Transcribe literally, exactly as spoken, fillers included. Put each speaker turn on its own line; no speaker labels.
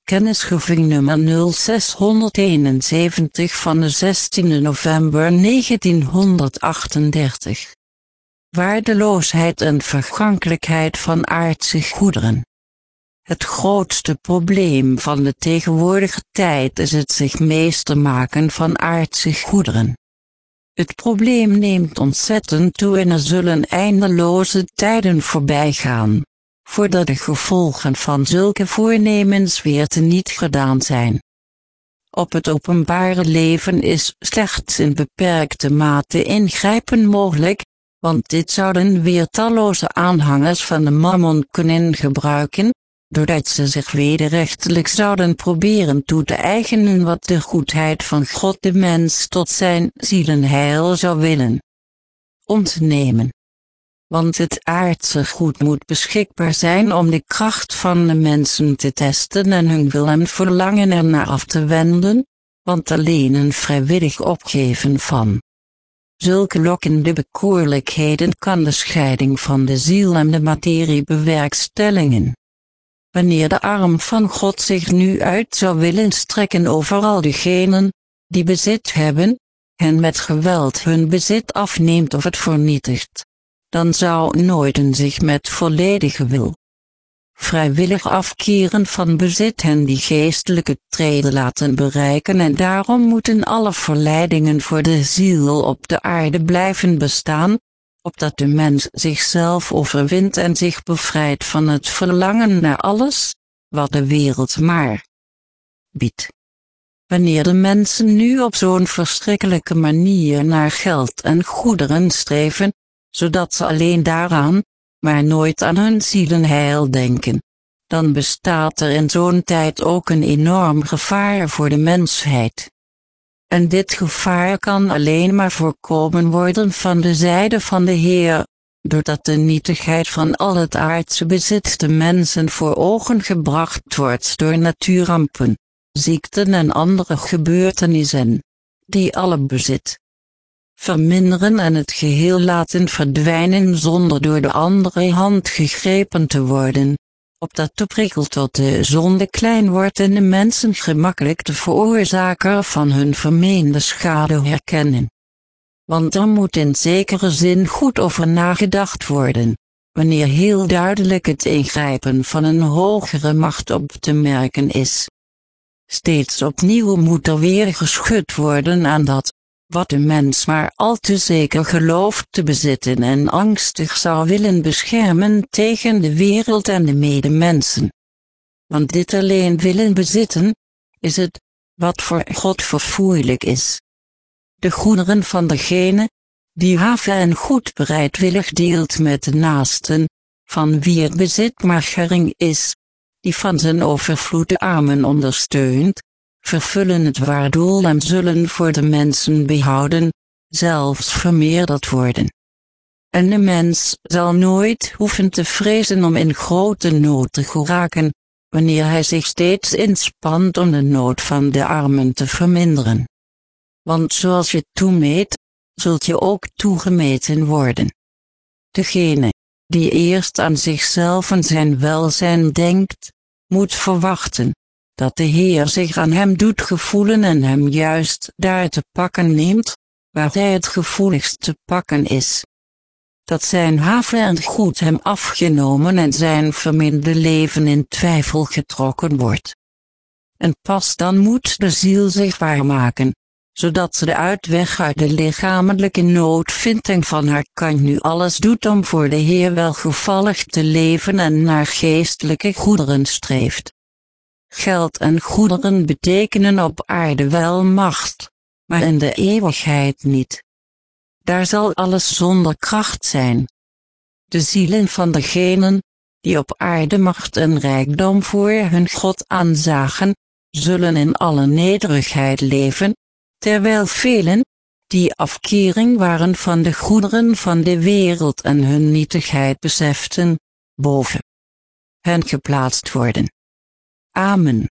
Kennisgeving nummer nul zeshonderdeenenzeventig van de zestiende november negentienhonderdachtendertig. Waardeloosheid en vergankelijkheid van aardse goederen. Het grootste probleem van de tegenwoordige tijd is het zich meester maken van aardse goederen. Het probleem neemt ontzettend toe en er zullen eindeloze tijden voorbij gaan, voordat de gevolgen van zulke voornemens weer teniet gedaan zijn. Op het openbare leven is slechts in beperkte mate ingrijpen mogelijk, want dit zouden weer talloze aanhangers van de mammon kunnen gebruiken, doordat ze zich wederrechtelijk zouden proberen toe te eigenen wat de goedheid van God de mens tot zijn zielenheil zou willen ontnemen. Want het aardse goed moet beschikbaar zijn om de kracht van de mensen te testen en hun wil en verlangen ernaar af te wenden, want alleen een vrijwillig opgeven van zulke lokkende bekoorlijkheden kan de scheiding van de ziel en de materie bewerkstelligen. Wanneer de arm van God zich nu uit zou willen strekken over al diegenen, die bezit hebben, en met geweld hun bezit afneemt of het vernietigt, dan zou nooit een zich met volledige wil vrijwillig afkeren van bezit hen die geestelijke treden laten bereiken en daarom moeten alle verleidingen voor de ziel op de aarde blijven bestaan, opdat de mens zichzelf overwint en zich bevrijdt van het verlangen naar alles, wat de wereld maar biedt. Wanneer de mensen nu op zo'n verschrikkelijke manier naar geld en goederen streven, zodat ze alleen daaraan, maar nooit aan hun zielenheil denken, dan bestaat er in zo'n tijd ook een enorm gevaar voor de mensheid. En dit gevaar kan alleen maar voorkomen worden van de zijde van de Heer, doordat de nietigheid van al het aardse bezit de mensen voor ogen gebracht wordt door natuurrampen, ziekten en andere gebeurtenissen, die alle bezit verminderen en het geheel laten verdwijnen zonder door de andere hand gegrepen te worden, opdat de prikkel tot de zonde klein wordt en de mensen gemakkelijk de veroorzaker van hun vermeende schade herkennen. Want er moet in zekere zin goed over nagedacht worden, wanneer heel duidelijk het ingrijpen van een hogere macht op te merken is. Steeds opnieuw moet er weer geschud worden aan dat, wat de mens maar al te zeker gelooft te bezitten en angstig zou willen beschermen tegen de wereld en de medemensen. Want dit alleen willen bezitten, is het, wat voor God verfoeilijk is. De goederen van degene, die have en goed bereidwillig deelt met de naasten, van wie het bezit maar gering is, die van zijn overvloed de armen ondersteunt, vervullen het waardoel en zullen voor de mensen behouden, zelfs vermeerderd worden. En de mens zal nooit hoeven te vrezen om in grote nood te geraken, wanneer hij zich steeds inspant om de nood van de armen te verminderen. Want zoals je toemeet, zult je ook toegemeten worden. Degene, die eerst aan zichzelf en zijn welzijn denkt, moet verwachten dat de Heer zich aan hem doet gevoelen en hem juist daar te pakken neemt, waar hij het gevoeligst te pakken is. Dat zijn have en goed hem afgenomen en zijn verminderde leven in twijfel getrokken wordt. En pas dan moet de ziel zich waarmaken, zodat ze de uitweg uit de lichamelijke nood vindt en van haar kant nu alles doet om voor de Heer welgevallig te leven en naar geestelijke goederen streeft. Geld en goederen betekenen op aarde wel macht, maar in de eeuwigheid niet. Daar zal alles zonder kracht zijn. De zielen van degenen, die op aarde macht en rijkdom voor hun God aanzagen, zullen in alle nederigheid leven, terwijl velen, die afkering waren van de goederen van de wereld en hun nietigheid beseften, boven hen geplaatst worden. Amen.